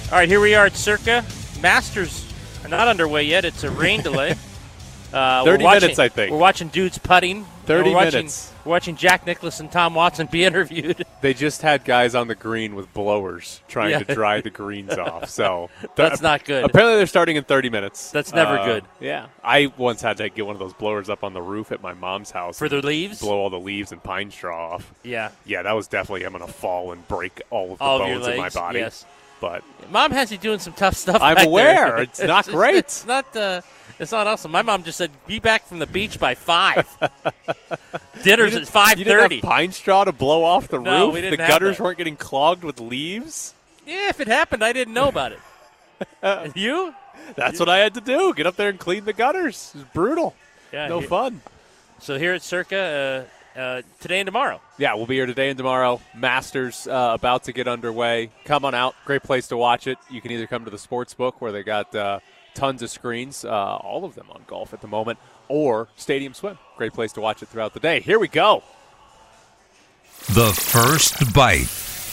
All right, here we are at Circa. Masters are not underway yet. It's a rain delay. 30 minutes, I think. We're watching dudes putting. 30 minutes. We're watching Jack Nicklaus and Tom Watson be interviewed. They just had guys on the green with blowers trying to dry the greens off. So that's not good. Apparently they're starting in 30 minutes. That's never good. Yeah. I once had to get one of those blowers up on the roof at my mom's house. For the leaves? Blow all the leaves and pine straw off. Yeah. Yeah, that was definitely, I'm going to fall and break all of the all bones of in my body. Yes. But Mom has you doing some tough stuff. I'm back aware. There. It's not great. It's not. It's not awesome. My mom just said, "Be back from the beach by 5." Dinner's at 5:30. You didn't have pine straw to blow off the No, roof. we didn't the have gutters that. weren't getting clogged with leaves. Yeah, if it happened, I didn't know about it. And you? That's what I had to do. Get up there and clean the gutters. It was brutal. Yeah, No fun. So here at Circa today and tomorrow. Yeah, we'll be here today and tomorrow. Masters about to get underway. Come on out. Great place to watch it. You can either come to the sports book where they got tons of screens, all of them on golf at the moment, or Stadium Swim. Great place to watch it throughout the day. Here we go. The first bite.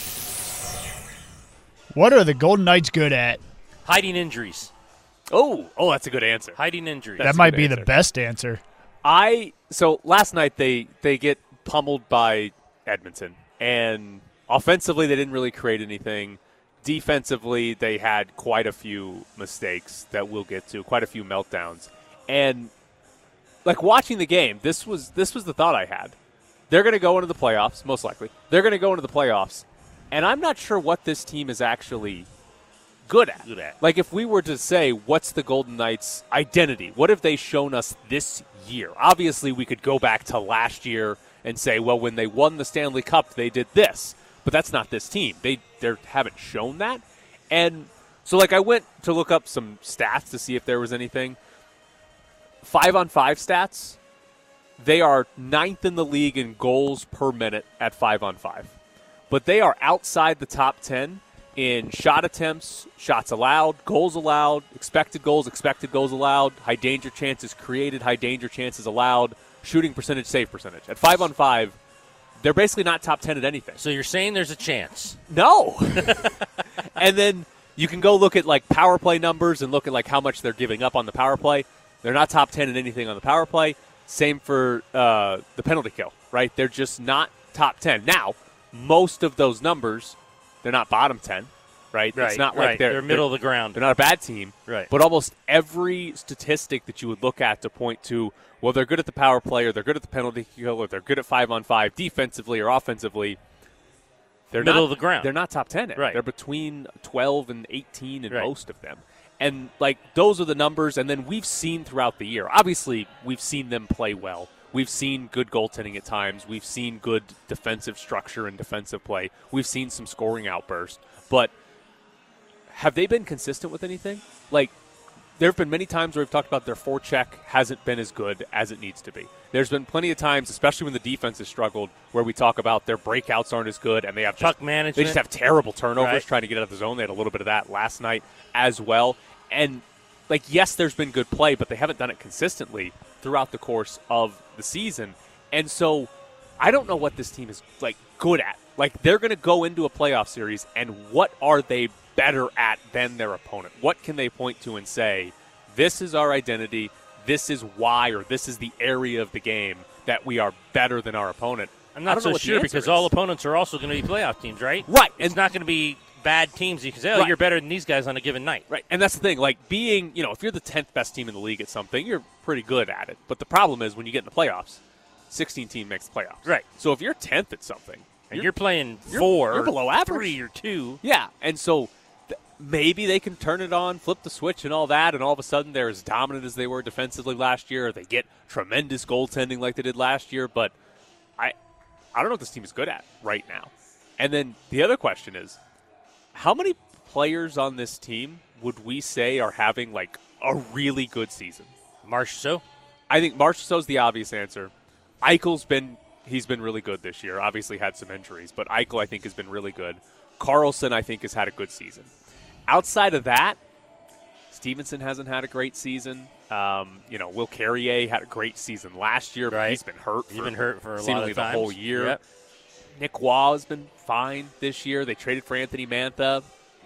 What are the Golden Knights good at? Hiding injuries. Oh, that's a good answer. Hiding injuries. That might be the best answer. So last night they get pummeled by Edmonton, and offensively they didn't really create anything. Defensively, they had quite a few mistakes that we'll get to, quite a few meltdowns. And like watching the game, this was the thought I had. They're going to go into the playoffs, most likely. They're going to go into the playoffs, and I'm not sure what this team is actually good at. Like if we were to say, what's the Golden Knights' identity? What have they shown us this year? Obviously, we could go back to last year and say, well, when they won the Stanley Cup, they did this. But that's not this team. They haven't shown that. And so, like, I went to look up some stats to see if there was anything. 5-on-5 stats, they are 9th in the league in goals per minute at 5-on-5. But they are outside the top 10 in shot attempts, shots allowed, goals allowed, expected goals allowed, high danger chances created, high danger chances allowed, shooting percentage, save percentage. At 5-on-5, they're basically not top 10 at anything. So you're saying there's a chance? No. And then you can go look at like power play numbers and look at like how much they're giving up on the power play. They're not top 10 in anything on the power play. Same for the penalty kill, right? They're just not top 10. Now, most of those numbers, they're not bottom 10, right? It's not like they're middle of the ground. They're not a bad team. Right. But almost every statistic that you would look at to point to, well, they're good at the power play, or they're good at the penalty kill, or they're good at 5-on-5 defensively or offensively, they're middle not, of the ground. They're not top 10. Right. They're between 12 and 18 in most of them. And, like, those are the numbers, and then we've seen throughout the year. Obviously, we've seen them play well. We've seen good goaltending at times. We've seen good defensive structure and defensive play. We've seen some scoring outbursts. But have they been consistent with anything? Like, there have been many times where we've talked about their forecheck hasn't been as good as it needs to be. There's been plenty of times, especially when the defense has struggled, where we talk about their breakouts aren't as good, and they have puck management. They just have terrible turnovers trying to get out of the zone. They had a little bit of that last night as well. And, like, yes, there's been good play, but they haven't done it consistently throughout the course of the season. And so I don't know what this team is, like, good at. Like, they're going to go into a playoff series, and what are they better at than their opponent? What can they point to and say, this is our identity, this is why, or this is the area of the game that we are better than our opponent? I'm not so sure because all opponents are also going to be playoff teams, right? Right. It's not going to be bad teams. You can say, you're better than these guys on a given night. Right. And that's the thing. Like, being, if you're the 10th best team in the league at something, you're pretty good at it. But the problem is when you get in the playoffs, 16 team makes the playoffs. Right. So if you're 10th at something, and you're playing 4, you're below average. 3 or 2. Yeah. And so maybe they can turn it on, flip the switch and all that, and all of a sudden they're as dominant as they were defensively last year, or they get tremendous goaltending like they did last year. But I don't know what this team is good at right now. And then the other question is, how many players on this team would we say are having, like, a really good season? Marchessault? I think Marchessault's the obvious answer. Eichel's been really good this year. Obviously had some injuries, but Eichel, I think, has been really good. Carlson, I think, has had a good season. Outside of that, Stevenson hasn't had a great season. Will Carrier had a great season last year, but he's been hurt. He's been hurt for a lot seemingly of times. the whole year. Yep. Nick Waugh has been fine this year. They traded for Anthony Mantha.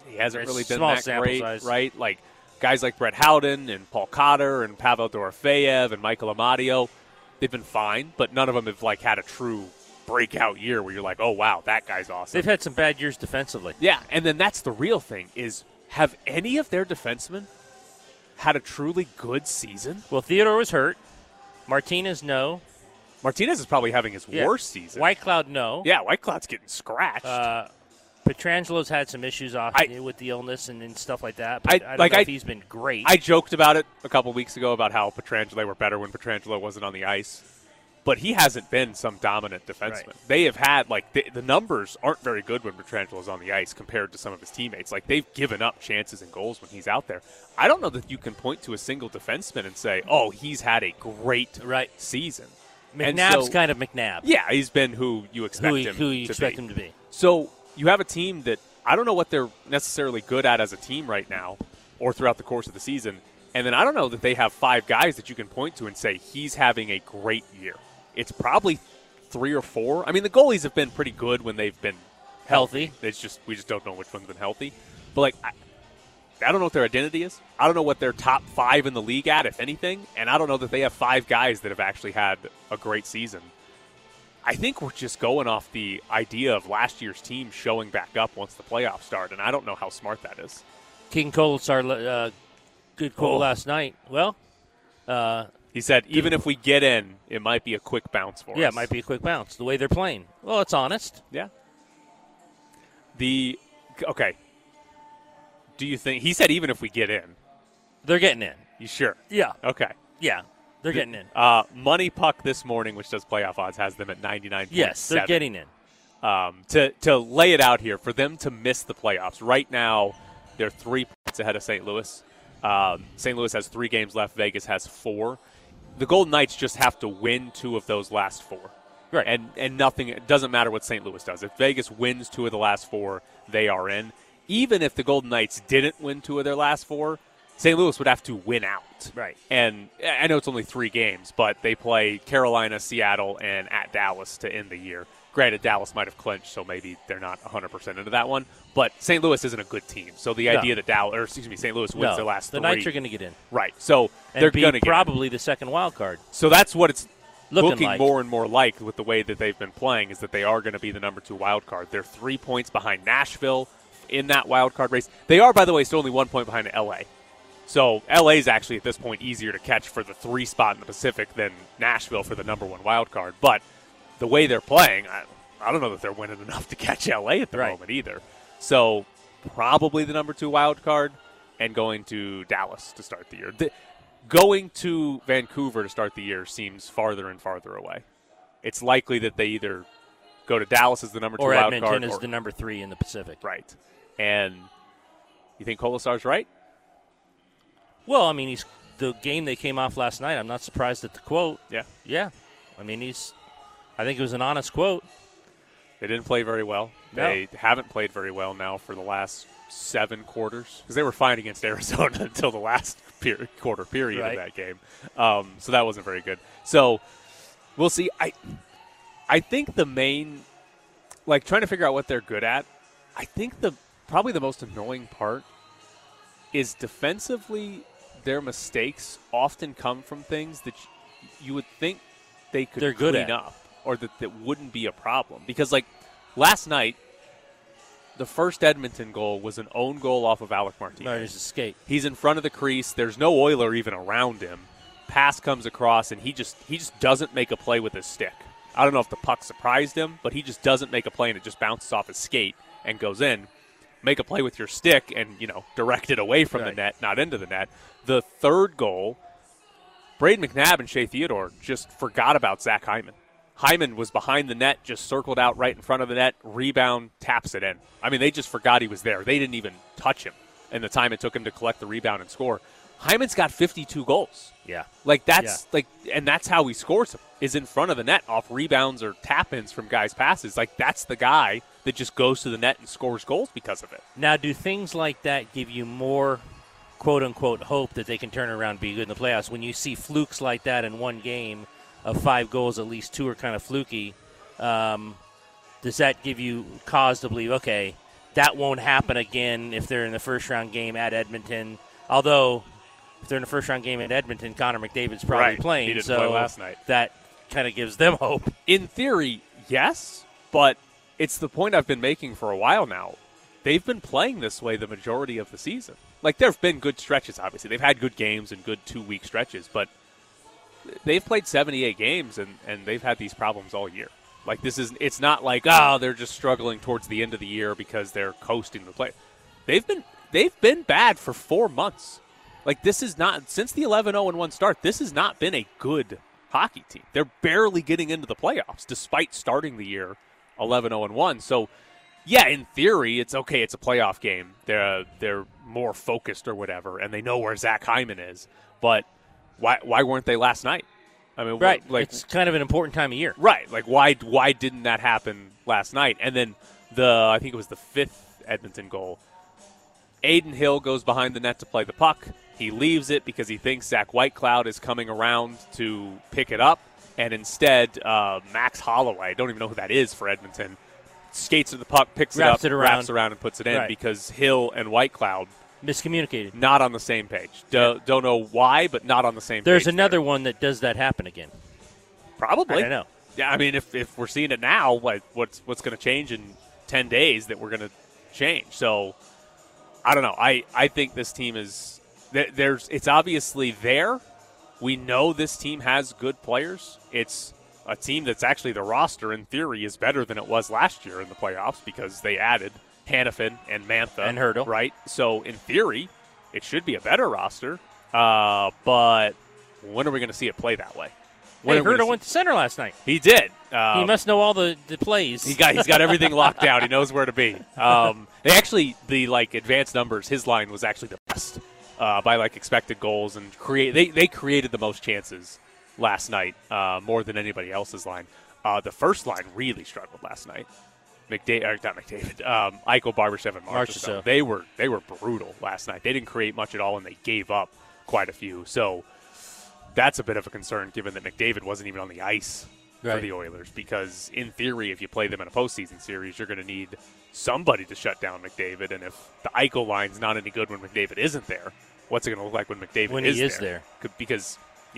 he hasn't really been small that sample great, size. right? Like guys like Brett Howden and Paul Cotter and Pavel Dorofeyev and Michael Amadio, they've been fine, but none of them have like had a true breakout year where you're like, oh wow, that guy's awesome. They've had some bad years defensively. Yeah, and then that's the real thing is, have any of their defensemen had a truly good season? Well, Theodore was hurt. Martinez, no. Martinez is probably having his Yeah. worst season. Whitecloud, no. Yeah, Whitecloud's getting scratched. Petrangelo's had some issues with the illness and stuff like that. But I don't know if he's been great. I joked about it a couple weeks ago about how Petrangelo were better when Petrangelo wasn't on the ice. But he hasn't been some dominant defenseman. Right. They have had, like, the numbers aren't very good when Petrangelo's on the ice compared to some of his teammates. Like, they've given up chances and goals when he's out there. I don't know that you can point to a single defenseman and say, oh, he's had a great season. McNabb's kind of McNabb. Yeah, he's been who you expect him who you to expect be. him to be. So you have a team that I don't know what they're necessarily good at as a team right now or throughout the course of the season. And then I don't know that they have 5 guys that you can point to and say he's having a great year. It's probably 3 or 4. I mean, the goalies have been pretty good when they've been healthy. It's just we just don't know which one's been healthy. But like I don't know what their identity is. I don't know what their top 5 in the league at, if anything. And I don't know that they have 5 guys that have actually had a great season. I think we're just going off the idea of last year's team showing back up once the playoffs start, and I don't know how smart that is. King Colasar, good quote last night. Well, he said, even if we get in, it might be a quick bounce for us. Yeah, it might be a quick bounce, the way they're playing. Well, it's honest. Yeah. Okay. Do you think – he said even if we get in. They're getting in. You sure? Yeah. Okay. Yeah, they're getting in. Money Puck this morning, which does playoff odds, has them at 99.7. Yes, they're getting in. To lay it out here, for them to miss the playoffs, right now they're 3 points ahead of St. Louis. St. Louis has 3 games left. Vegas has 4. The Golden Knights just have to win 2 of those last 4. Right. And nothing – it doesn't matter what St. Louis does. If Vegas wins 2 of the last 4, they are in. Even if the Golden Knights didn't win 2 of their last 4, St. Louis would have to win out. Right. And I know it's only 3 games, but they play Carolina, Seattle, and at Dallas to end the year. Granted, Dallas might have clinched, so maybe they're not 100% into that one. But St. Louis isn't a good team. So the idea that St. Louis wins their last 3. The Knights are going to get in. Right. So they're going to get probably the second wild card. So that's what it's looking like. more and more like with the way that they've been playing, is that they are going to be the number 2 wild card. They're 3 points behind Nashville in that wild card race. They are, by the way, still only 1 point behind L.A. So L.A. is actually at this point easier to catch for the 3 spot in the Pacific than Nashville for the number 1 wild card. But the way they're playing, I don't know that they're winning enough to catch L.A. at the moment either. So probably the number 2 wild card and going to Dallas to start the year. Going to Vancouver to start the year seems farther and farther away. It's likely that they either go to Dallas as the number 2 wild card. Or Edmonton is the number 3 in the Pacific. Right. And you think Kolasar's right? Well, I mean, the game they came off last night, I'm not surprised at the quote. Yeah. Yeah. I mean, I think it was an honest quote. They didn't play very well. No. They haven't played very well now for the last 7 quarters, because they were fine against Arizona until the last quarter period of that game. So that wasn't very good. So we'll see. I think the main, like, trying to figure out what they're good at, I think probably the most annoying part is defensively their mistakes often come from things that you would think they could clean up, or that wouldn't be a problem. Because, like, last night, the first Edmonton goal was an own goal off of Alec Martinez. No, there's a skate. He's in front of the crease. There's no Oiler even around him. Pass comes across, and he just doesn't make a play with his stick. I don't know if the puck surprised him, but he just doesn't make a play, and it just bounces off his skate and goes in. Make a play with your stick and, direct it away from the net, not into the net. The third goal, Braden McNabb and Shea Theodore just forgot about Zach Hyman. Hyman was behind the net, just circled out right in front of the net, rebound, taps it in. I mean, they just forgot he was there. They didn't even touch him in the time it took him to collect the rebound and score. Hyman's got 52 goals. Yeah. And that's how he scores them, is in front of the net off rebounds or tap-ins from guys' passes. Like, that's the guy that just goes to the net and scores goals because of it. Now, do things like that give you more, quote-unquote, hope that they can turn around and be good in the playoffs? When you see flukes like that in one game of 5 goals, at least 2 are kind of fluky, does that give you cause to believe, okay, that won't happen again if they're in the first-round game at Edmonton. Although, if they're in the first-round game at Edmonton, Connor McDavid's probably Right. playing. He didn't so play last night. That kind of gives them hope. In theory, yes, but it's the point I've been making for a while now. They've been playing this way the majority of the season. Like, there have been good stretches, obviously. They've had good games and good 2-week stretches, but they've played 78 games, and they've had these problems all year. Like, it's not like, they're just struggling towards the end of the year because they're coasting the play. They've been bad for 4 months. Like, this is not, since the 11-0-1 start, this has not been a good hockey team. They're barely getting into the playoffs despite starting the year 11-0-1. So, yeah, in theory, it's okay. It's a playoff game. They're more focused or whatever, and they know where Zach Hyman is. But why weren't they last night? I mean, Right. like, It's kind of an important time of year. right. Like, why didn't that happen last night? And then I think it was the 5th Edmonton goal. Aiden Hill goes behind the net to play the puck. He leaves it because he thinks Zach Whitecloud is coming around to pick it up. And instead, Max Holloway, I don't even know who that is for Edmonton, skates to the puck, picks Wraps it up, it around. wraps around, and puts it in Right. because Hill and Whitecloud Miscommunicated. not on the same page. Don't know why, but not on the same page. There's another there. one that does that happen again. Probably. I don't know. Yeah, I mean, if we're seeing it now, what's going to change in 10 days that we're going to change? So, I don't know. I think this team is it's obviously there. We know this team has good players. It's a team that's actually the roster, in theory, is better than it was last year in the playoffs because they added Hannafin and Mantha. And Hertl. Right? So, in theory, it should be a better roster. But when are we going to see it play that way? Hey, When are we Hertl gonna went to center last night. He did. He must know all the plays. He's got everything locked down. He knows where to be. They actually, the advanced numbers, his line was actually the best by expected goals and they created the most chances last night more than anybody else's line. The first line really struggled last night. Eichel, Barbashev, and Marchessault. They were brutal last night. They didn't create much at all, and they gave up quite a few. So that's a bit of a concern, given that McDavid wasn't even on the ice for the Oilers. Because in theory, if you play them in a postseason series, you're going to need somebody to shut down McDavid. And if the Eichel line's not any good when McDavid isn't there, what's it going to look like when McDavid is there? Because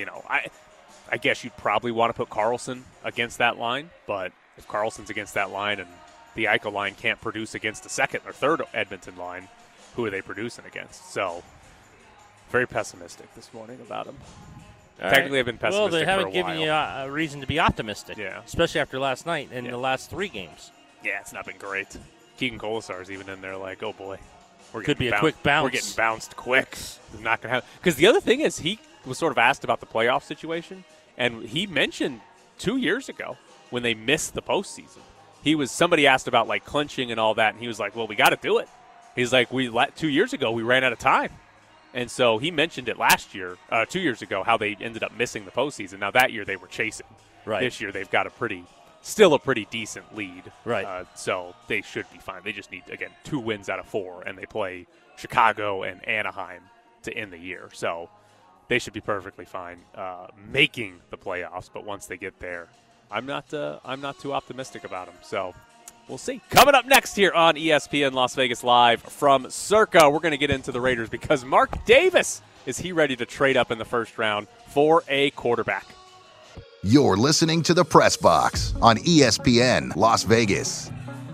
I guess you'd probably want to put Carlson against that line, but if Carlson's against that line and the Eichel line can't produce against the second or third Edmonton line, who are they producing against? So, very pessimistic this morning about them. Technically, I've been pessimistic Well, they haven't for a given while. you a reason to be optimistic, especially after last night and the last 3 games. Yeah, it's not been great. Keegan Colasar's even in there like, oh boy, Could be a quick bounce. We're getting bounced quick. It's not going to happen. Because the other thing is, he was sort of asked about the playoff situation, and he mentioned 2 years ago when they missed the postseason. Somebody asked about clinching and all that, and he was like, well, we got to do it. He's like, 2 years ago we ran out of time. And so he mentioned it 2 years ago, how they ended up missing the postseason. Now that year they were chasing. Right. This year they've got still a pretty decent lead. Right. So they should be fine. They just need, again, 2 wins out of 4, and they play Chicago and Anaheim to end the year. So they should be perfectly fine making the playoffs. But once they get there, I'm not too optimistic about them. So we'll see. Coming up next here on ESPN Las Vegas Live from Circa, we're going to get into the Raiders because Mark Davis, is he ready to trade up in the first round for a quarterback? You're listening to the Press Box on ESPN Las Vegas.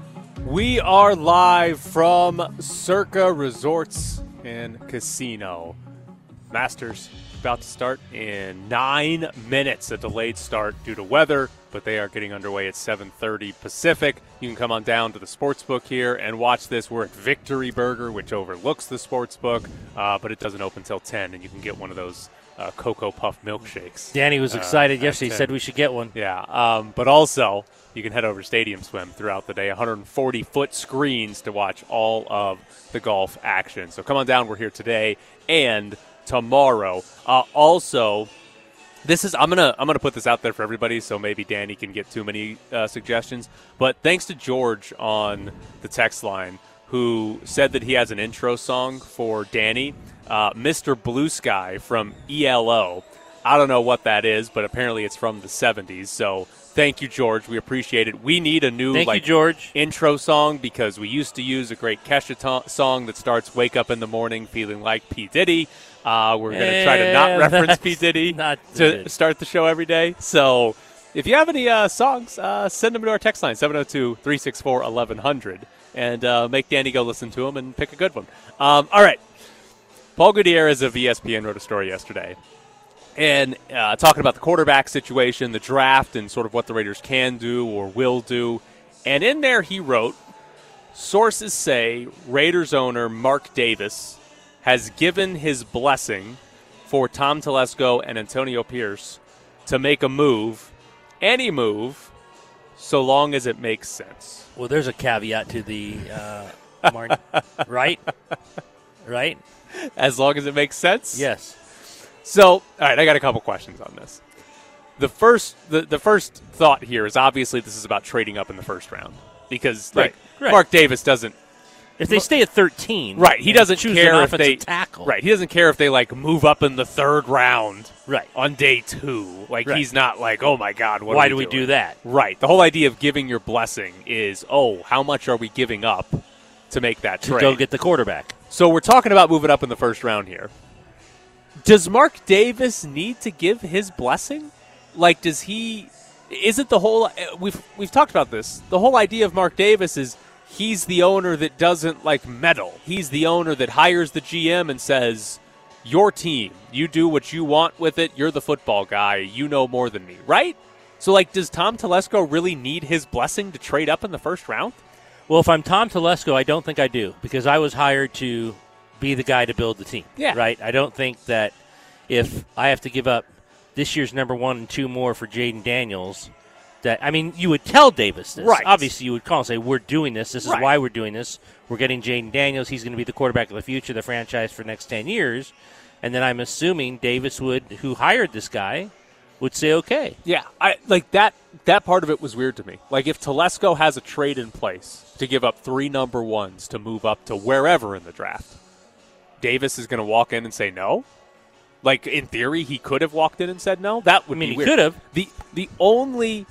We are live from Circa Resorts and Casino. Masters about to start in 9 minutes. A delayed start due to weather, but they are getting underway at 7:30 Pacific. You can come on down to the sportsbook here and watch this. We're at Victory Burger, which overlooks the sportsbook, but it doesn't open until 10, and you can get one of those Cocoa Puff milkshakes. Danny was excited yesterday. He said we should get one. Yeah, but also you can head over to Stadium Swim throughout the day. 140-foot screens to watch all of the golf action. So come on down. We're here today and tomorrow. Also, I'm gonna put this out there for everybody, so maybe Danny can get too many suggestions. But thanks to George on the text line, who said that he has an intro song for Danny, Mr. Blue Sky from ELO. I don't know what that is, but apparently it's from the 70s. So Thank you, George. We appreciate it. We need a new Thank you, George. intro song because we used to use a great Kesha song that starts "Wake Up in the Morning Feeling Like P. Diddy." We're going to try to not reference P. Diddy to start the show every day. So if you have any songs, send them to our text line, 702-364-1100, and make Danny go listen to them and pick a good one. All right. Paul Gutierrez of ESPN wrote a story yesterday, and talking about the quarterback situation, the draft, and sort of what the Raiders can do or will do. And in there he wrote, sources say Raiders owner Mark Davis has given his blessing for Tom Telesco and Antonio Pierce to make a move, any move, so long as it makes sense. Well, there's a caveat to the right? Right? As long as it makes sense? Yes. So, all right, I got a couple questions on this. The first thought here is obviously this is about trading up in the first round because Right. Mark Davis doesn't. If they stay at 13, Right, he doesn't choose care an if they tackle. Right, he doesn't care if they move up in the third round. Right. On day 2. Right. He's not like, oh my God, Why do we we doing? do that? Right. The whole idea of giving your blessing is, how much are we giving up to make that To trade? go get the quarterback. So we're talking about moving up in the first round here. Does Mark Davis need to give his blessing? Does he? Is it the whole? We've talked about this. The whole idea of Mark Davis is he's the owner that doesn't meddle. He's the owner that hires the GM and says, "Your team, you do what you want with it. You're the football guy. You know more than me, right?" So, does Tom Telesco really need his blessing to trade up in the first round? Well, if I'm Tom Telesco, I don't think I do because I was hired to be the guy to build the team. Yeah. Right? I don't think that if I have to give up this year's number 1 and 2 more for Jaden Daniels, you would tell Davis this. Right. Obviously, you would call and say, we're doing this. This is Right. why we're doing this. We're getting Jaden Daniels. He's going to be the quarterback of the future, the franchise for the next 10 years. And then I'm assuming Davis who hired this guy, would say okay. Yeah, that part of it was weird to me. If Telesco has a trade in place to give up 3 number 1s to move up to wherever in the draft, Davis is going to walk in and say no? In theory, he could have walked in and said no? That would be weird. He could have. The only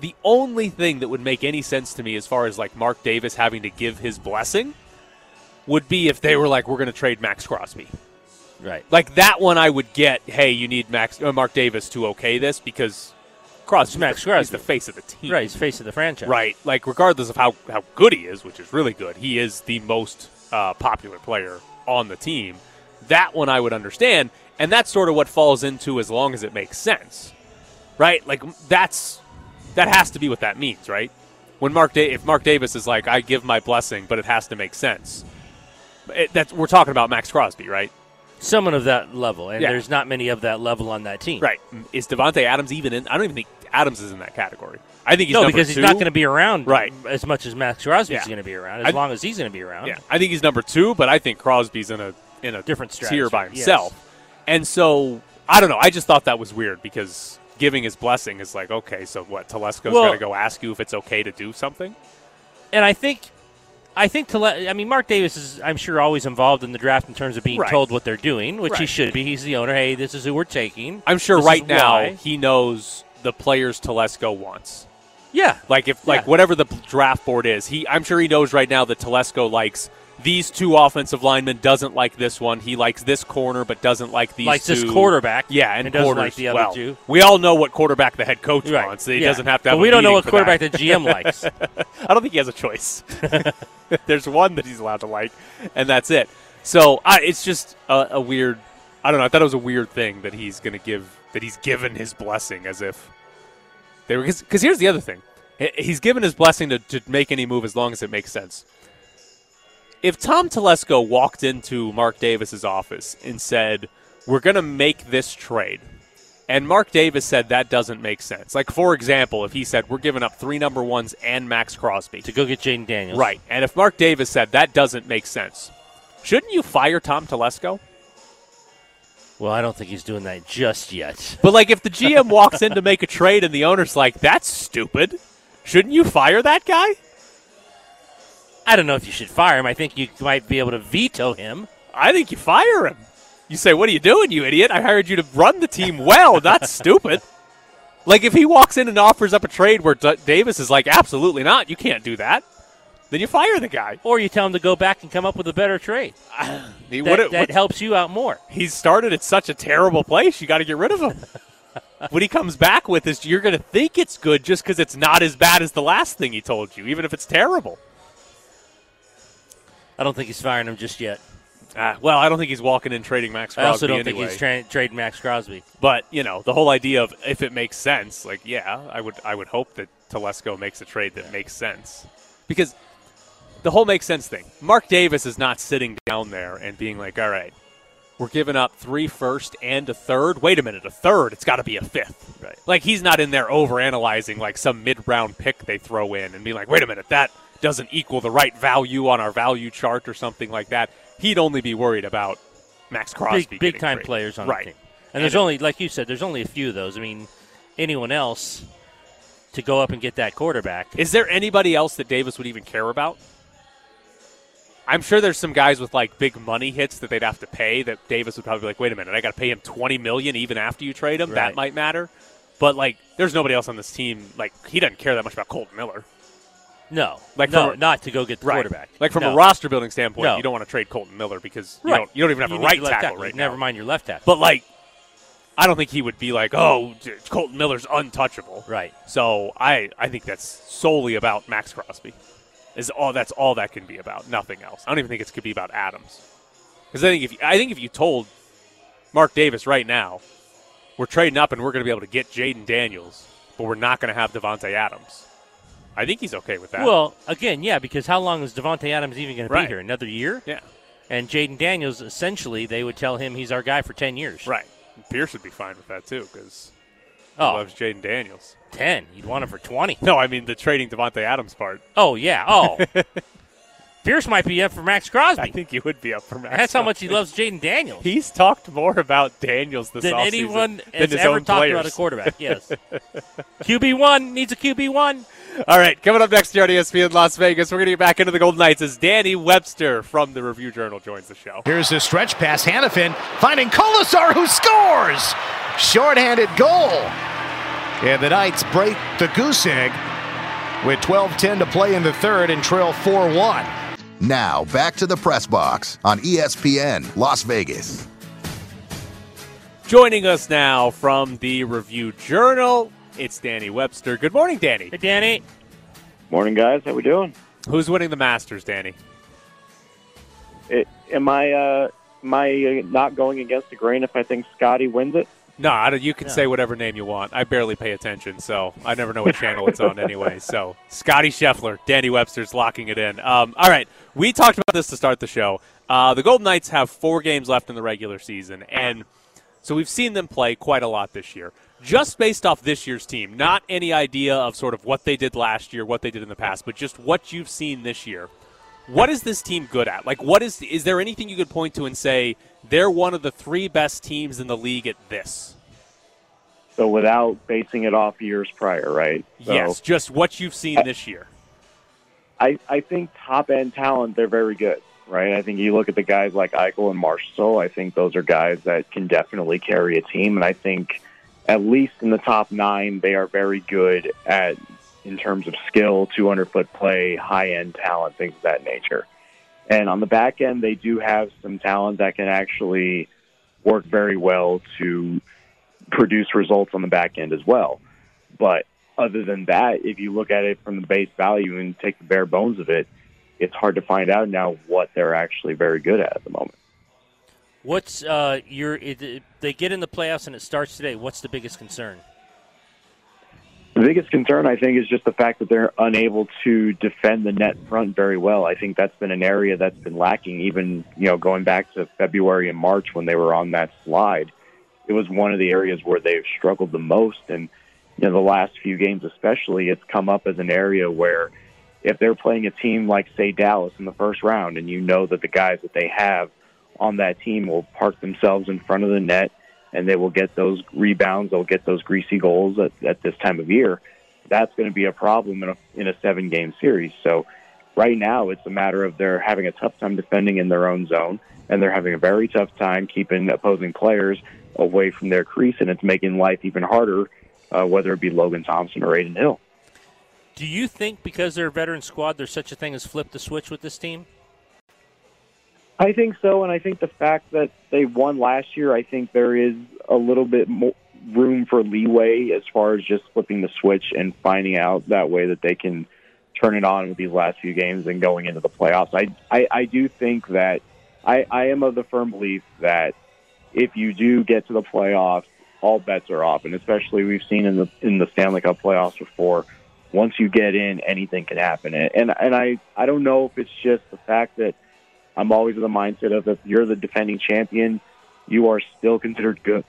thing that would make any sense to me as far as Mark Davis having to give his blessing would be if they were we're going to trade Max Crosby. Right. That one I would get, hey, you need Mark Davis to okay this because Crosby's Max Crosby. He's the face of the team. Right, he's face of the franchise. Right. Regardless of how good he is, which is really good, he is the most popular player on the team. That one I would understand, and that's sort of what falls into as long as it makes sense. Right? That has to be what that means, right? When if Mark Davis is I give my blessing, but it has to make sense. We're talking about Max Crosby, right? Someone of that level, and Yeah. there's not many of that level on that team. Right. Is Devontae Adams even in? I don't even think Adams is in that category. I think he's no, number because 2. he's not going to be around Right. as much as Max Crosby's Yeah. going to be around, as long as he's going to be around. Yeah, I think he's number 2, but I think Crosby's in a Different tier stratosphere, by himself. Yes. And so, I don't know. I just thought that was weird because giving his blessing is okay, so what? Telesco's got to go ask you if it's okay to do something? And I think Mark Davis is, I'm sure, always involved in the draft in terms of being told what they're doing, which he should be. He's the owner. Hey, this is who we're taking. I'm sure right now he knows the players Telesco wants. Yeah. Whatever the draft board is, I'm sure he knows right now that Telesco likes these 2 offensive linemen, doesn't like this one. He likes this corner, but doesn't like these 2. Likes this quarterback. Yeah, and doesn't like the other 2. We all know what quarterback the head coach wants. He doesn't have to have But we don't know what quarterback the GM likes. I don't think he has a choice. There's one that he's allowed to like, and that's it. So it's just a weird. I don't know. I thought it was a weird thing that he's going to give. That he's given his blessing as if they were. Because here's the other thing. He's given his blessing to make any move as long as it makes sense. If Tom Telesco walked into Mark Davis's office and said, "We're going to make this trade," and Mark Davis said that doesn't make sense. For example, if he said, "We're giving up 3 number 1s and Max Crosby to go get Jaden Daniels," right? And if Mark Davis said that doesn't make sense, shouldn't you fire Tom Telesco? Well, I don't think he's doing that just yet. But if the GM walks in to make a trade and the owner's like, "That's stupid," shouldn't you fire that guy? I don't know if you should fire him. I think you might be able to veto him. I think you fire him. You say, "What are you doing, you idiot? I hired you to run the team well, not stupid." Like, if he walks in and offers up a trade where Davis is like, absolutely not, you can't do that, then you fire the guy. Or you tell him to go back and come up with a better trade. That helps you out more. He's started at such a terrible place, you got to get rid of him. What he comes back with is you're going to think it's good just because it's not as bad as the last thing he told you, even if it's terrible. I don't think he's firing him just yet. Well, I don't think he's walking in trading Max Crosby. I also don't anyway. think he's trading Max Crosby. But, the whole idea of if it makes sense, I would hope that Telesco makes a trade that makes sense. Because the whole makes sense thing. Mark Davis is not sitting down there and being like, all right, we're giving up 3 firsts and a third. Wait a minute, a third. It's got to be a 5th. Right. Like, he's not in there overanalyzing like some mid-round pick they throw in and be like, wait a minute, that doesn't equal the right value on our value chart or something like that. He'd only be worried about Max Crosby. Big-time players on the team. And there's only, like you said, there's only a few of those. I mean, anyone else to go up and get that quarterback. Is there anybody else that Davis would even care about? I'm sure there's some guys with like big money hits that they'd have to pay that Davis would probably be like, wait a minute, I got to pay him $20 million even after you trade him. Right. That might matter. But like, there's nobody else on this team. Like, he doesn't care that much about Colton Miller. No, not to go get the quarterback. Like from a roster building standpoint, you don't want to trade Colton Miller because you don't even have a right tackle right now. Never mind your left tackle. But like, I don't think he would be like, oh, Colton Miller's untouchable. Right. So I think that's solely about Max Crosby. That's all that can be about, nothing else. I don't even think it could be about Adams. Because I think if you told Mark Davis right now, we're trading up and we're going to be able to get Jaden Daniels, but we're not going to have Devontae Adams, I think he's okay with that. Well, again, yeah, because how long is Devontae Adams even going to be here? Another year? Yeah. And Jaden Daniels, essentially, they would tell him he's our guy for 10 years. Right. Pierce would be fine with that, too, because he loves Jaden Daniels. 10. You'd want him for 20. No, I mean the trading Devontae Adams part. Oh, yeah. Oh. Pierce might be up for Max Crosby. I think he would be up for Max That's Crosby. how much he loves Jaden Daniels. He's talked more about Daniels this than offseason anyone than has his ever own talked players. about a quarterback. Yes. QB1 needs a QB1. All right, coming up next here on ESPN Las Vegas, we're going to get back into the Golden Knights as Danny Webster from the Review Journal joins the show. Here's a stretch pass. Hannafin finding Colasar, who scores! Shorthanded goal. And the Knights break the goose egg with 12:10 to play in the third and trail 4-1. Now, back to the Press Box on ESPN Las Vegas. Joining us now from the Review Journal, it's Danny Webster. Good morning, Danny. Hey, Danny. Morning, guys. How we doing? Who's winning the Masters, Danny? Am I not going against the grain if I think Scotty wins it? No, you can say whatever name you want. I barely pay attention, so I never know what channel it's on anyway. So, Scotty Scheffler, Danny Webster's locking it in. All right, we talked about this to start the show. The Golden Knights have 4 games left in the regular season, and so we've seen them play quite a lot this year. Just based off this year's team, not any idea of sort of what they did last year, what they did in the past, but just what you've seen this year. What is this team good at? Like, is there anything you could point to and say they're one of the 3 best teams in the league at this? So without basing it off years prior, right? So yes, just what you've seen this year. I think top-end talent, they're very good, right? I think you look at the guys like Eichel and Marshall, I think those are guys that can definitely carry a team, and I think at least in the top 9, they are very good at, in terms of skill, 200-foot play, high-end talent, things of that nature. And on the back end, they do have some talent that can actually work very well to produce results on the back end as well. But other than that, if you look at it from the base value and take the bare bones of it, it's hard to find out now what they're actually very good at the moment. What's they get in the playoffs and it starts today. What's the biggest concern? The biggest concern, I think, is just the fact that they're unable to defend the net front very well. I think that's been an area that's been lacking, even going back to February and March when they were on that slide. It was one of the areas where they've struggled the most, and the last few games especially, it's come up as an area where if they're playing a team like, say, Dallas in the first round, and you know that the guys that they have on that team will park themselves in front of the net, and they will get those rebounds, they'll get those greasy goals at this time of year, that's going to be a problem in a 7-game series. So right now it's a matter of they're having a tough time defending in their own zone, and they're having a very tough time keeping opposing players away from their crease, and it's making life even harder whether it be Logan Thompson or Aiden Hill. Do you think because they're a veteran squad, there's such a thing as flip the switch with this team? I think so, and I think the fact that they won last year, I think there is a little bit more room for leeway as far as just flipping the switch and finding out that way that they can turn it on with these last few games and going into the playoffs. I do think that I am of the firm belief that if you do get to the playoffs, all bets are off, and especially we've seen in the Stanley Cup playoffs before. Once you get in, anything can happen, and I don't know if it's just the fact that I'm always in the mindset of if you're the defending champion, you are still considered good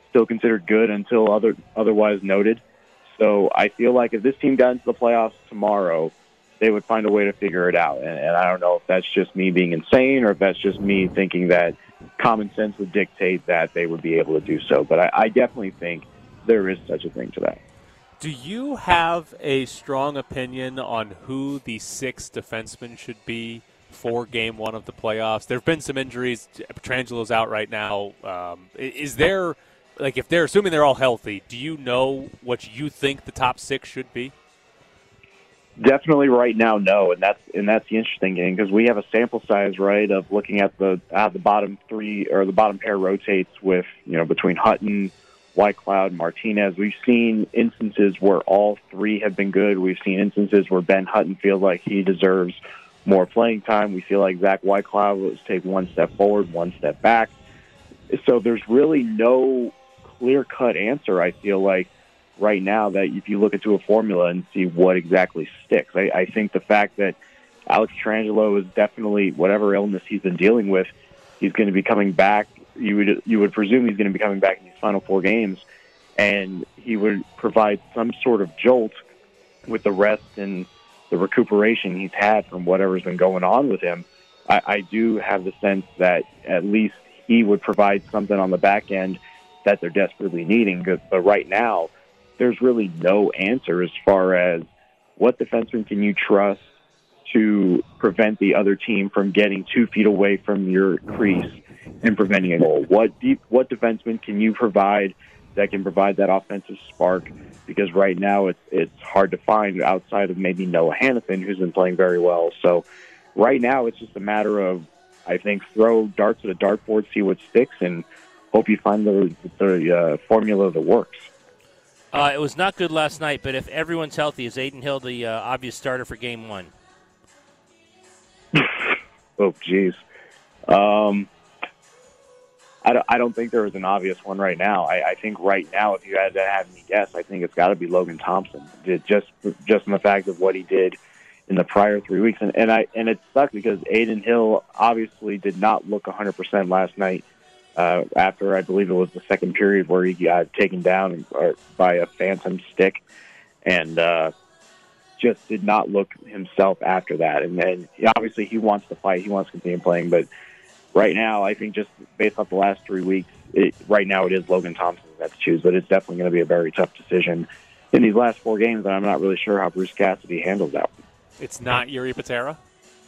until otherwise noted. So I feel like if this team got into the playoffs tomorrow, they would find a way to figure it out. And I don't know if that's just me being insane or if that's just me thinking that common sense would dictate that they would be able to do so. But I definitely think there is such a thing to that. Do you have a strong opinion on who the sixth defenseman should be for Game 1 of the playoffs? There have been some injuries. Petrangelo's out right now. Is there, like, if they're assuming they're all healthy, do you know what you think the top six should be? Definitely right now, no, and that's the interesting thing because we have a sample size, right, of looking at the bottom three or the bottom pair rotates with between Hutton, Whitecloud, Martinez. We've seen instances where all three have been good. We've seen instances where Ben Hutton feels like he deserves more playing time. We feel like Zach Whitecloud will take one step forward, one step back. So there's really no clear-cut answer, I feel like, right now that if you look into a formula and see what exactly sticks. I think the fact that Alex Pietrangelo is definitely, whatever illness he's been dealing with, he's going to be coming back. You would presume he's going to be coming back in these final 4 games, and he would provide some sort of jolt with the rest and the recuperation he's had from whatever's been going on with him. I do have the sense that at least he would provide something on the back end that they're desperately needing. But right now, there's really no answer as far as what defenseman can you trust to prevent the other team from getting 2 feet away from your crease and preventing a goal. What defenseman can you provide that can provide that offensive spark? Because right now it's hard to find outside of maybe Noah Hannafin, who's been playing very well. So right now it's just a matter of, I think, throw darts at a dartboard, see what sticks, and hope you find the formula that works. It was not good last night, but if everyone's healthy, is Aiden Hill the obvious starter for Game 1? Oh, geez. I don't think there is an obvious one right now. I think right now, if you had to have me guess, I think it's got to be Logan Thompson. Just in the fact of what he did in the prior 3 weeks, and it sucked because Aiden Hill obviously did not look 100% last night. After I believe it was the second period where he got taken down by a phantom stick, and just did not look himself after that. And then obviously he wants to fight, he wants to continue playing, but right now I think just based off the last 3 weeks, right now it is Logan Thompson that to choose, but it's definitely going to be a very tough decision in these last 4 games, and I'm not really sure how Bruce Cassidy handles that one. It's not Jiri Patera?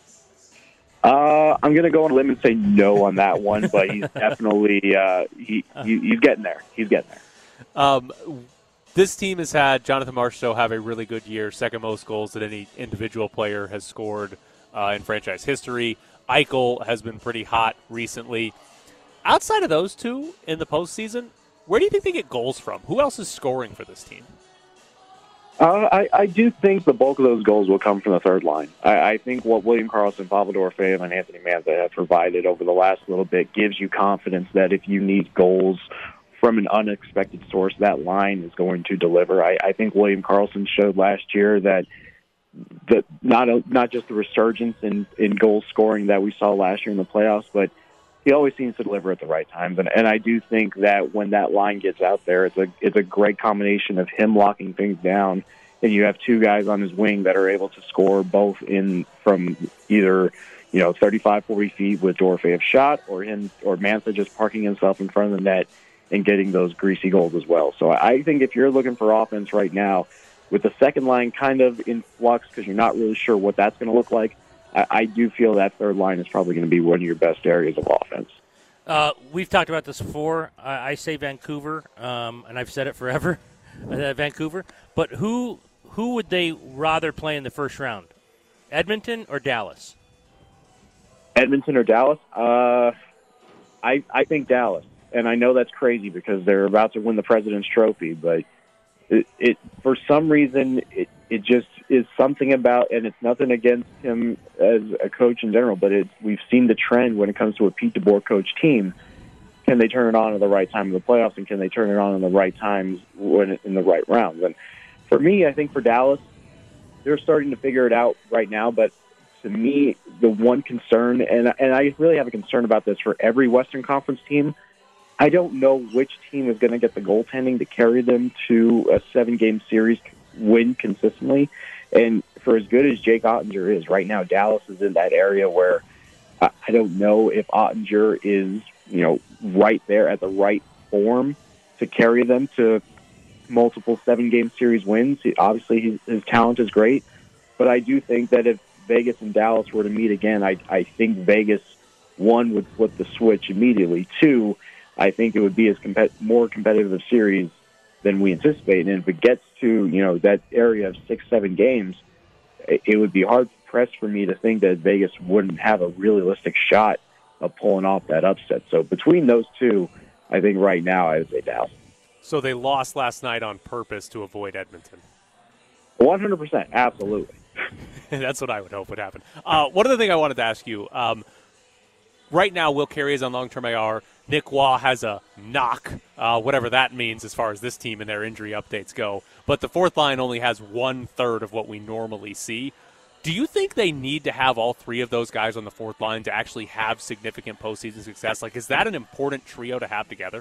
I'm going to go on a limb and say no on that one, but he's definitely he's getting there. He's getting there. This team has had Jonathan Marchessault have a really good year, second most goals that any individual player has scored in franchise history. Eichel has been pretty hot recently. Outside of those two in the postseason, where do you think they get goals from? Who else is scoring for this team? I do think the bulk of those goals will come from the third line. I think what William Karlsson, Pavel Dorofeev, and Anthony Mantha have provided over the last little bit gives you confidence that if you need goals from an unexpected source, that line is going to deliver. I think William Karlsson showed last year that not just the resurgence in goal scoring that we saw last year in the playoffs, but he always seems to deliver at the right times. And I do think that when that line gets out there, it's a great combination of him locking things down, and you have 2 guys on his wing that are able to score both from either 35, 40 feet with Dorofeev's shot, or Mantha just parking himself in front of the net and getting those greasy goals as well. So I think if you're looking for offense right now, with the second line kind of in flux because you're not really sure what that's going to look like, I do feel that third line is probably going to be one of your best areas of offense. We've talked about this before. I say Vancouver, and I've said it forever. Vancouver. But who would they rather play in the first round? Edmonton or Dallas? Edmonton or Dallas? I think Dallas. And I know that's crazy because they're about to win the President's Trophy, but it for some reason it just is something about, and it's nothing against him as a coach in general, but we've seen the trend when it comes to a Pete DeBoer coach team. Can they turn it on at the right time in the playoffs, and can they turn it on in the right times when in the right rounds? And for me, I think for Dallas, they're starting to figure it out right now, but to me, the one concern, and I really have a concern about this for every Western Conference team, I don't know which team is going to get the goaltending to carry them to a 7-game series win consistently. And for as good as Jake Ottinger is right now, Dallas is in that area where I don't know if Ottinger is, right there at the right form to carry them to multiple 7-game series wins. Obviously, his talent is great, but I do think that if Vegas and Dallas were to meet again, I think Vegas, 1, would flip the switch immediately. 2, I think it would be more competitive a series than we anticipate. And if it gets to, that area of 6-7 games, it would be hard pressed for me to think that Vegas wouldn't have a realistic shot of pulling off that upset. So between those two, I think right now I would say Dallas. So they lost last night on purpose to avoid Edmonton. 100%, absolutely. That's what I would hope would happen. One other thing I wanted to ask you. Right now, Will Carey is on long-term IR. Nick Waugh has a knock, whatever that means as far as this team and their injury updates go. But the fourth line only has 1/3 of what we normally see. Do you think they need to have all 3 of those guys on the fourth line to actually have significant postseason success? Like, is that an important trio to have together?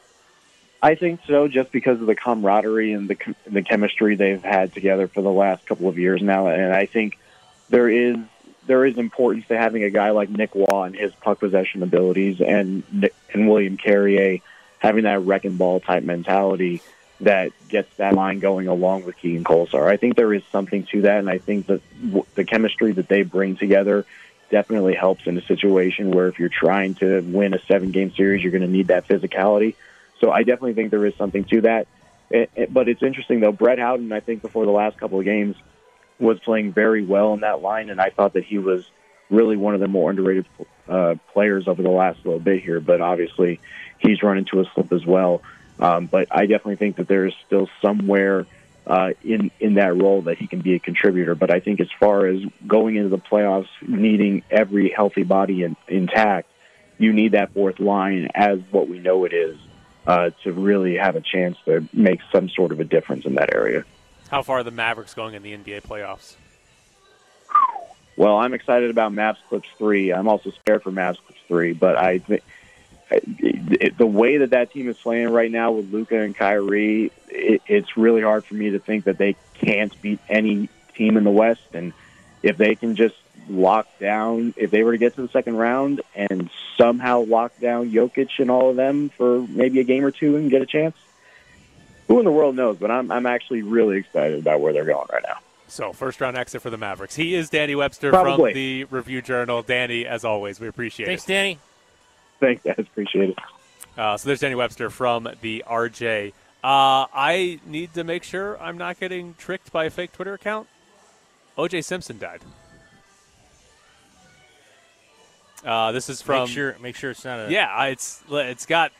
I think so, just because of the camaraderie and the chemistry they've had together for the last couple of years now. And I think there is importance to having a guy like Nick Waugh and his puck possession abilities, and William Carrier having that wrecking ball type mentality that gets that line going along with Keegan Kolesar. I think there is something to that, and I think that the chemistry that they bring together definitely helps in a situation where if you're trying to win a 7-game series, you're going to need that physicality. So I definitely think there is something to that. But it's interesting, though. Brett Howden, I think before the last couple of games, was playing very well in that line, and I thought that he was really one of the more underrated players over the last little bit here. But obviously, he's run into a slip as well. But I definitely think that there is still somewhere in that role that he can be a contributor. But I think as far as going into the playoffs, needing every healthy body intact, you need that fourth line as what we know it is to really have a chance to make some sort of a difference in that area. How far are the Mavericks going in the NBA playoffs? Well, I'm excited about Mavs Clips 3. I'm also scared for Mavs Clips 3, but I think the way that team is playing right now with Luka and Kyrie, it's really hard for me to think that they can't beat any team in the West. And if they can just lock down, if they were to get to the second round and somehow lock down Jokic and all of them for maybe a game or two and get a chance, who in the world knows? But I'm actually really excited about where they're going right now. So, first-round exit for the Mavericks. He is Danny Webster Probably. From the Review Journal. Danny, as always, we appreciate Thanks, it. Danny. Thanks, guys. Appreciate it. So there's Danny Webster from the RJ. I need to make sure I'm not getting tricked by a fake Twitter account. O.J. Simpson died. This is from... Make sure it's not a... Yeah, it's got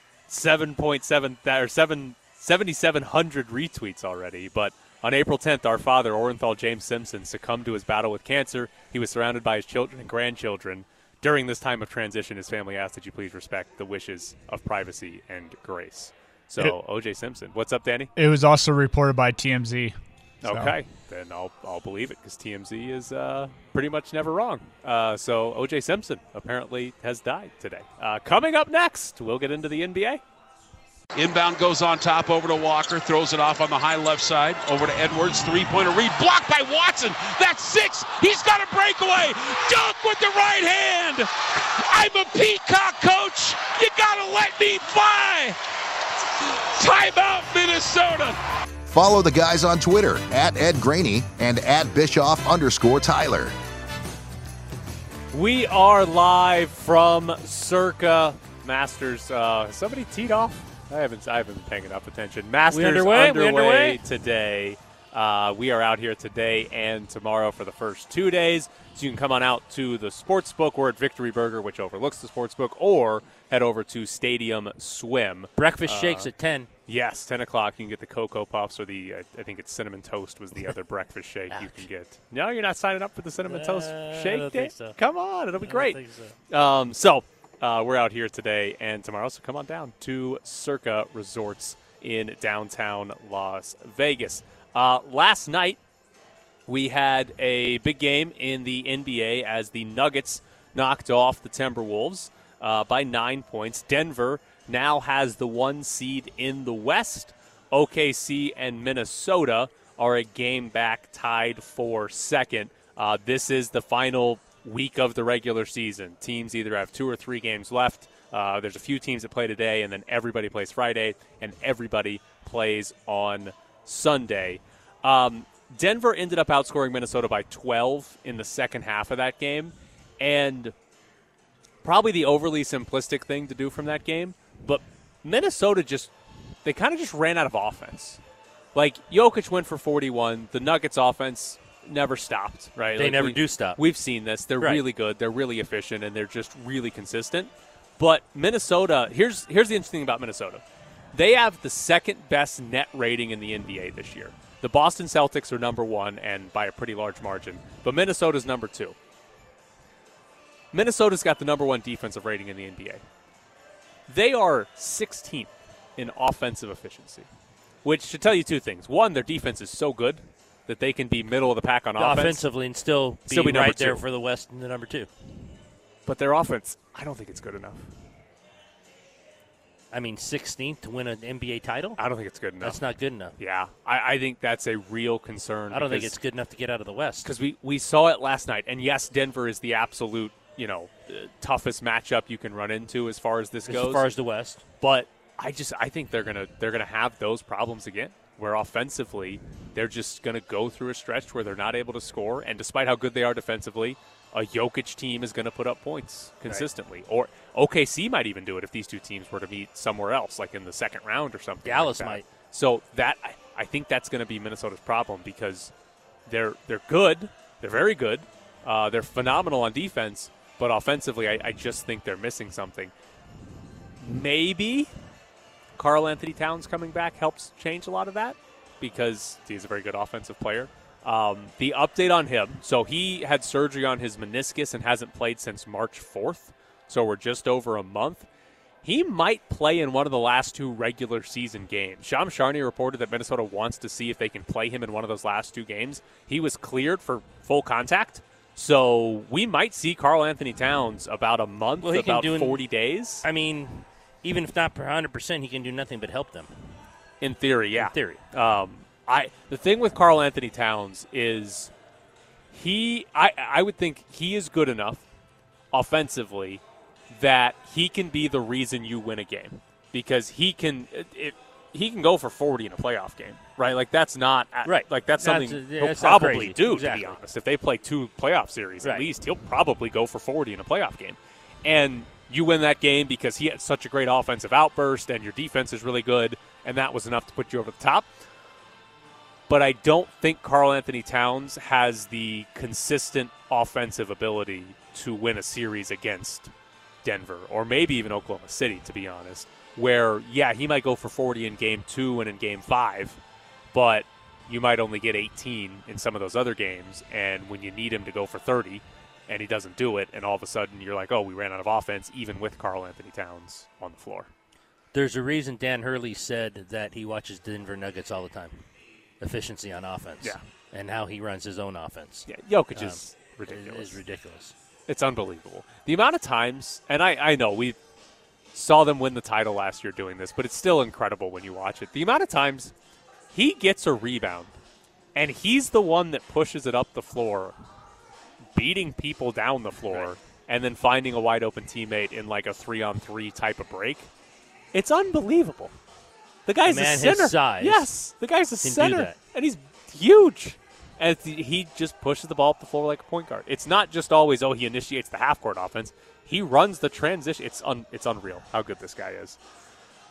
7,700 retweets already, but on April 10th, our father, Orenthal James Simpson, succumbed to his battle with cancer. He was surrounded by his children and grandchildren. During this time of transition, his family asked that you please respect the wishes of privacy and grace. So, O.J. Simpson. What's up, Danny? It was also reported by TMZ. So. Okay, then I'll believe it because TMZ is pretty much never wrong. So O.J. Simpson apparently has died today. Coming up next, we'll get into the NBA. Inbound goes on top over to Walker, throws it off on the high left side, over to Edwards, three-pointer read, blocked by Watson. That's 6. He's got a breakaway. Dunk with the right hand. I'm a peacock, coach. You got to let me fly. Timeout, Minnesota. Follow the guys on Twitter @EdGraney and @Bischoff_Tyler. We are live from Circa Masters. Somebody teed off I haven't been paying enough attention. Masters underway today. We are out here today and tomorrow for the first 2 days. So you can come on out to the Sportsbook. We're at Victory Burger, which overlooks the Sportsbook, or head over to Stadium Swim. Breakfast shakes at 10. Yes, 10 o'clock. You can get the Cocoa Puffs or the, I think it's Cinnamon Toast was the other breakfast shake you can get. No, you're not signing up for the Cinnamon Toast shake? I don't think so. Come on, it'll be great. I don't think So we're out here today and tomorrow, so come on down to Circa Resorts in downtown Las Vegas. Last night, we had a big game in the NBA as the Nuggets knocked off the Timberwolves by 9 points. Denver now has the 1 seed in the West. OKC and Minnesota are a game back, tied for second. This is the final week of the regular season. Teams either have 2 or 3 games left. There's a few teams that play today, and then everybody plays Friday, and everybody plays on Sunday. Denver ended up outscoring Minnesota by 12 in the second half of that game, and probably the overly simplistic thing to do from that game, but Minnesota they kind of just ran out of offense. Like, Jokic went for 41. The Nuggets offense never stopped, right? They never do stop. We've seen this. They're really good. They're really efficient, and they're just really consistent. But Minnesota, here's the interesting thing about Minnesota. They have the second best net rating in the NBA this year. The Boston Celtics are number 1, and by a pretty large margin. But Minnesota's number 2. Minnesota's got the number 1 defensive rating in the NBA. They are 16th in offensive efficiency, which should tell you 2 things. One, their defense is so good that they can be middle of the pack on offense. Offensively and still be right there for the West in the number 2. But their offense, I don't think it's good enough. I mean, 16th to win an NBA title? I don't think it's good enough. That's not good enough. Yeah, I think that's a real concern. I don't think it's good enough to get out of the West. Because we saw it last night. And, yes, Denver is the absolute, toughest matchup you can run into as far as this goes. As far as the West. But I think they're gonna have those problems again, where offensively they're just going to go through a stretch where they're not able to score. And despite how good they are defensively, a Jokic team is going to put up points consistently. Right. Or OKC might even do it if these 2 teams were to meet somewhere else, like in the second round or something. Dallas like that. might. So I think that's going to be Minnesota's problem because they're good. They're very good. They're phenomenal on defense, but offensively I just think they're missing something. Maybe Karl Anthony Towns coming back helps change a lot of that because he's a very good offensive player. The update on him, so he had surgery on his meniscus and hasn't played since March 4th, so we're just over a month. He might play in one of the last 2 regular season games. Shams Charania reported that Minnesota wants to see if they can play him in one of those last 2 games. He was cleared for full contact, so we might see Karl Anthony Towns about a month, about 40 days. I mean, even if not 100%, he can do nothing but help them. In theory, yeah. In theory. The thing with Karl Anthony Towns is I would think he is good enough offensively that he can be the reason you win a game because he can go for 40 in a playoff game, right? Like that's not right. Like that's something he'll that's probably do. Exactly. To be honest, if they play 2 playoff series right. at least, he'll probably go for 40 in a playoff game, and you win that game because he had such a great offensive outburst and your defense is really good, and that was enough to put you over the top. But I don't think Karl Anthony Towns has the consistent offensive ability to win a series against Denver or maybe even Oklahoma City, to be honest, where, yeah, he might go for 40 in Game 2 and in Game 5, but you might only get 18 in some of those other games, and when you need him to go for 30 and he doesn't do it, and all of a sudden you're like, oh, we ran out of offense even with Karl Anthony Towns on the floor. There's a reason Dan Hurley said that he watches Denver Nuggets all the time. Efficiency on offense. Yeah. And how he runs his own offense. Yeah, Jokic is ridiculous. It is ridiculous. It's unbelievable. The amount of times, and I know we saw them win the title last year doing this, but it's still incredible when you watch it. The amount of times he gets a rebound, and he's the one that pushes it up the floor, beating people down the floor, right, and then finding a wide-open teammate in like a 3-on-3 type of break. It's unbelievable. The guy's a center. His size yes, the guy's a center, and he's huge. And he just pushes the ball up the floor like a point guard. It's not just always, he initiates the half-court offense. He runs the transition. It's unreal how good this guy is.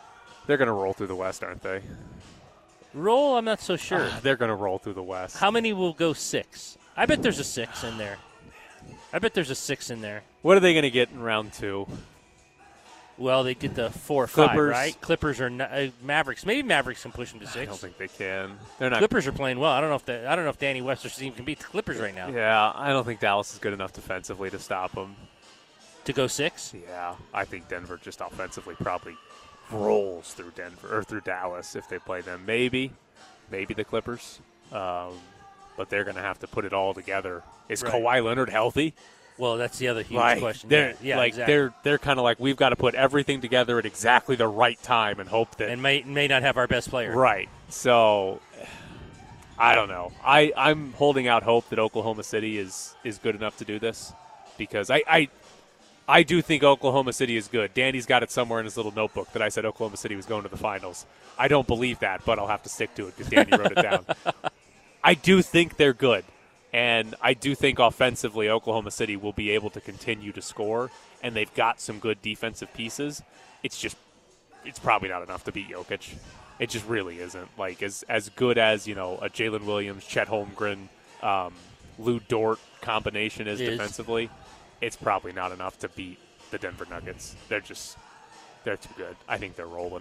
They're going to roll through the West, aren't they? Roll, I'm not so sure. They're going to roll through the West. How many will go 6? I bet there's a 6 in there. I bet there's a 6 in there. What are they going to get in round 2? Well, they did the 4 or 5, Clippers. right? Clippers or Mavericks. Maybe Mavericks can push them to 6. I don't think they can. They're not. Clippers are playing well. I don't know if Danny Wester's team can beat the Clippers right now. Yeah, I don't think Dallas is good enough defensively to stop them. To go 6? Yeah, I think Denver just offensively probably rolls through Denver or through Dallas if they play them. Maybe the Clippers, but they're going to have to put it all together. Is Right. Kawhi Leonard healthy? Well, that's the other huge question. They're Yeah, like exactly. they're kind of like, we've got to put everything together at exactly the right time and hope that And may not have our best player. right. So I don't know. I'm holding out hope that Oklahoma City is good enough to do this because I do think Oklahoma City is good. Danny's got it somewhere in his little notebook that I said Oklahoma City was going to the finals. I don't believe that, but I'll have to stick to it because Danny wrote it down. I do think they're good. And I do think offensively Oklahoma City will be able to continue to score, and they've got some good defensive pieces. It's probably not enough to beat Jokic. It just really isn't. Like, as good as, a Jalen Williams, Chet Holmgren, Lou Dort combination is defensively, it's probably not enough to beat the Denver Nuggets. They're too good. I think they're rolling.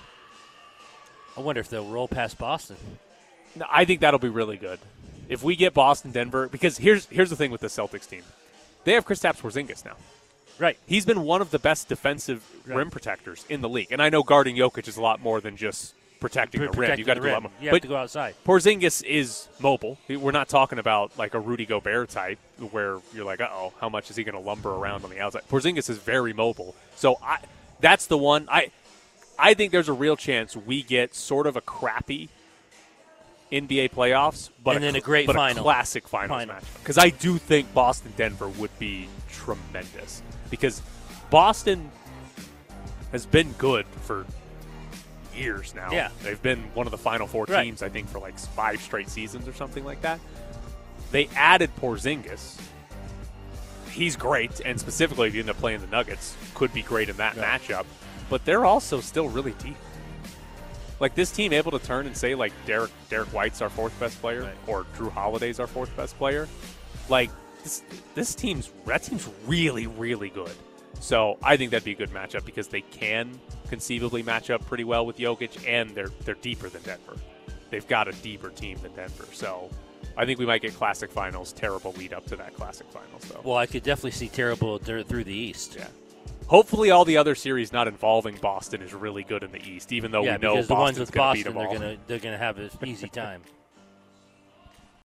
I wonder if they'll roll past Boston. No, I think that'll be really good. If we get Boston, Denver, because here's the thing with the Celtics team. They have Kristaps Porzingis now. Right. He's been one of the best defensive rim protectors in the league. And I know guarding Jokic is a lot more than just protecting the rim. You got to do a lot more. You have to go outside. Porzingis is mobile. We're not talking about like a Rudy Gobert type where you're like, uh-oh, how much is he going to lumber around on the outside? Porzingis is very mobile. So that's the one. I think there's a real chance we get sort of a crappy NBA playoffs, but and then a great but final. A classic finals match. Because I do think Boston-Denver would be tremendous. Because Boston has been good for years now. Yeah. They've been one of the Final Four teams, I think, for like 5 straight seasons or something like that. They added Porzingis. He's great, and specifically if you end up playing the Nuggets, could be great in that matchup. But they're also still really deep. Like, this team able to turn and say, like, Derek White's our 4th best player or Drew Holiday's our 4th best player. Like, that team's really, really good. So I think that'd be a good matchup because they can conceivably match up pretty well with Jokic, and they're deeper than Denver. They've got a deeper team than Denver. So I think we might get Classic Finals. Terrible lead up to that Classic Finals, though. Well, I could definitely see terrible through the East. Yeah. Hopefully, all the other series not involving Boston is really good in the East, even though we know because the ones Boston's with going to beat Boston, them all. they're gonna have an easy time.